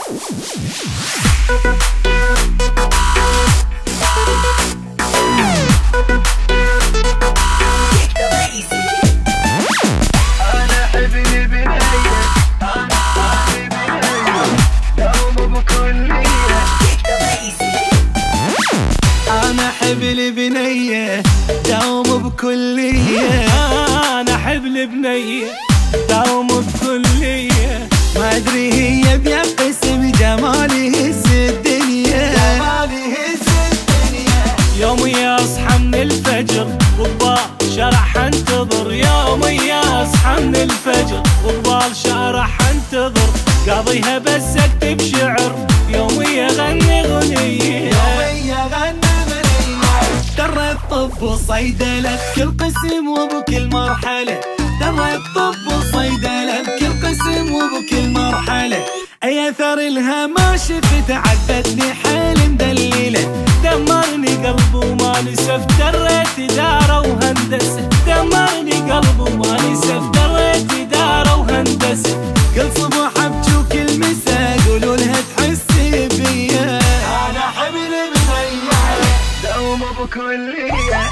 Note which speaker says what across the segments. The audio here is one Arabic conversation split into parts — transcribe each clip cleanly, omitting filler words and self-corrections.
Speaker 1: البنية دوم بكلية،
Speaker 2: أنا أحب البنية دوم بكلية،
Speaker 1: ما أدري هي بيقسم جمالي هز الدنيا، جمالي هز الدنيا.
Speaker 2: يومي أصحى من الفجر وقبال شرح انتظر، يومي أصحى من الفجر وقبال شرح انتظر، قاضيها بس أكتب شعر، يومي أغني غنية،
Speaker 1: يومي أغني درى الطب وصيدلة بكل قسم وبكل مرحلة، درى الطب وصيدلة بكل قسم وبكل مرحلة، أي أثر لها ما شفت عدتني حيل مدللة،
Speaker 2: دمرني قلب وما نسف دريت إدارة وهندسة، دمرني قلب وما نسف دريت إدارة وهندسة،
Speaker 1: كل صبح أبكي وكل مساء قولوا لها تحسي بيا، أنا حبل بنية دوم بكلية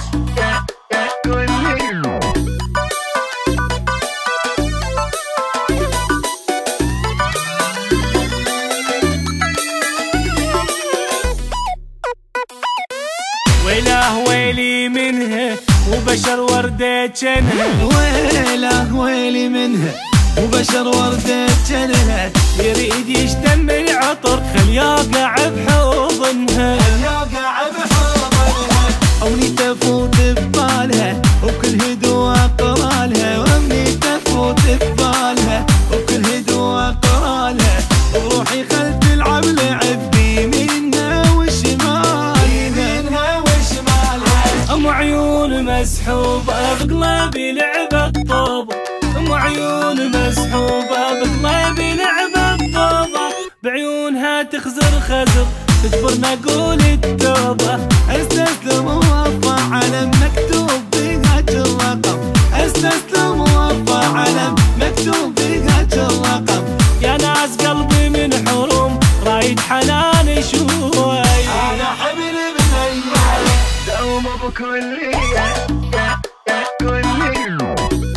Speaker 1: كلية.
Speaker 2: ويله ويلي منها وبشر وردة جنها،
Speaker 1: ويله ويلي منها وبشر وردة جنها،
Speaker 2: يريد يشتم العطر خل يقع بحضنها،
Speaker 1: يقع بحضنها، أمني تفوت ببالها وكل هدوء أقرالها، وأمني تفوت ببالها وكل هدوء أقرالها، وروحي خل تلعب لعب بيمينها وشمالها، يمينها وشمالها.
Speaker 2: أم عيون مسحوبة بقلبي لعبة طوبة، أم عيون مسحوبة بقلبي لعبة طوبة، بعيونها تخزر خزر تجبرنا قول التوبة،
Speaker 1: استسلم وارفع علم مكتوب بهاج الرقم، استسلم وارفع علم مكتوب بهاج الرقم،
Speaker 2: يا ناس قلبي من حروم رايد حنان شوي،
Speaker 1: أنا حبل بنية دوم بكلية كلية.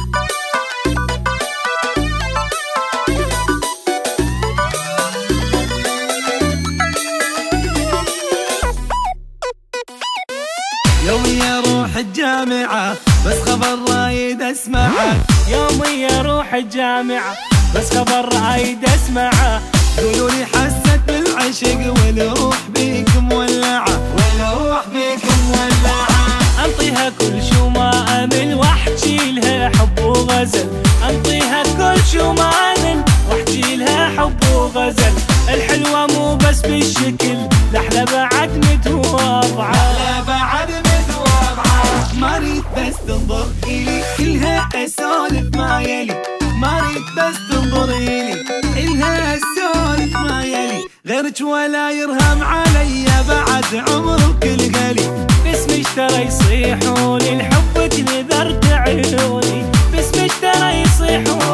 Speaker 1: يومي اروح الجامعة بس خبر رايد اسمعه،
Speaker 2: يومي اروح الجامعة بس خبر رايد اسمعه،
Speaker 1: قولوا لي حست بالعشق والروح بيك مولعة، والروح بيك مولعة،
Speaker 2: انطيها كل شو ما امل واحكي لها حب وغزل، انطيها كل شو ما امل واحكي لها حب وغزل، الحلوة مو بس بالشكل لحلى بعد متواضعة،
Speaker 1: لحلى بعد متواضعة، ما ريد بس تنظر إلي إلها أسولف ما يلي، ما ريد بس تنظر إلي إلها أسولف ما يلي، غيرك ولا يرهم علي بعد عمر وكل غالي،
Speaker 2: باسمك ترى يصيحون الحب تنذرت عيوني، باسمك ترى يصيحون